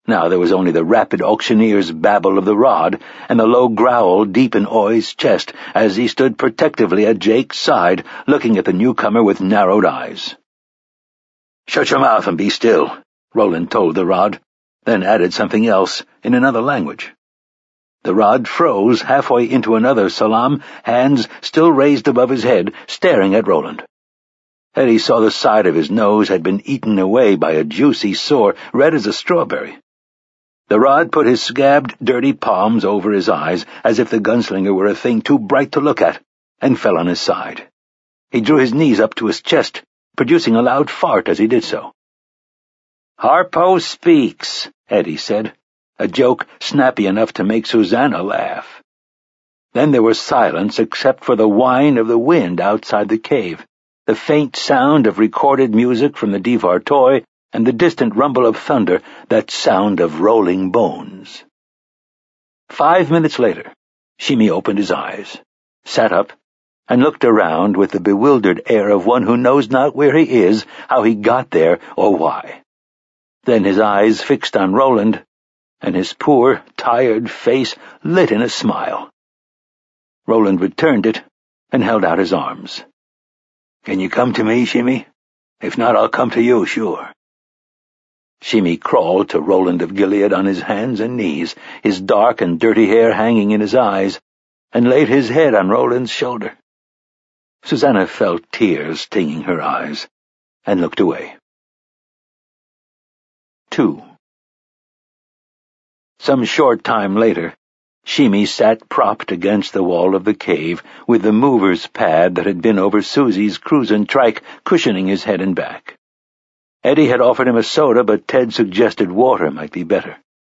Now there was only the rapid auctioneer's babble of the rod and the low growl deep in Oi's chest as he stood protectively at Jake's side, looking at the newcomer with narrowed eyes. "Shut your mouth and be still," Roland told the rod, then added something else in another language. The rod froze halfway into another salam, hands still raised above his head, staring at Roland. Eddie saw the side of his nose had been eaten away by a juicy sore, red as a strawberry. The rod put his scabbed, dirty palms over his eyes, as if the gunslinger were a thing too bright to look at, and fell on his side. He drew his knees up to his chest, producing a loud fart as he did so. "Harpo speaks," Eddie said, a joke snappy enough to make Susanna laugh. Then there was silence except for the whine of the wind outside the cave, the faint sound of recorded music from the Devar toy, and the distant rumble of thunder, that sound of rolling bones. 5 minutes later, Shimi opened his eyes, sat up, and looked around with the bewildered air of one who knows not where he is, how he got there, or why. Then his eyes fixed on Roland, and his poor, tired face lit in a smile. Roland returned it and held out his arms. "Can you come to me, Shimi? If not, I'll come to you, sure." Shimi crawled to Roland of Gilead on his hands and knees, his dark and dirty hair hanging in his eyes, and laid his head on Roland's shoulder. Susanna felt tears stinging her eyes, and looked away. 2. Some short time later, Shimi sat propped against the wall of the cave, with the mover's pad that had been over Susie's cruisin' trike cushioning his head and back. Eddie had offered him a soda, but Ted suggested water might be better.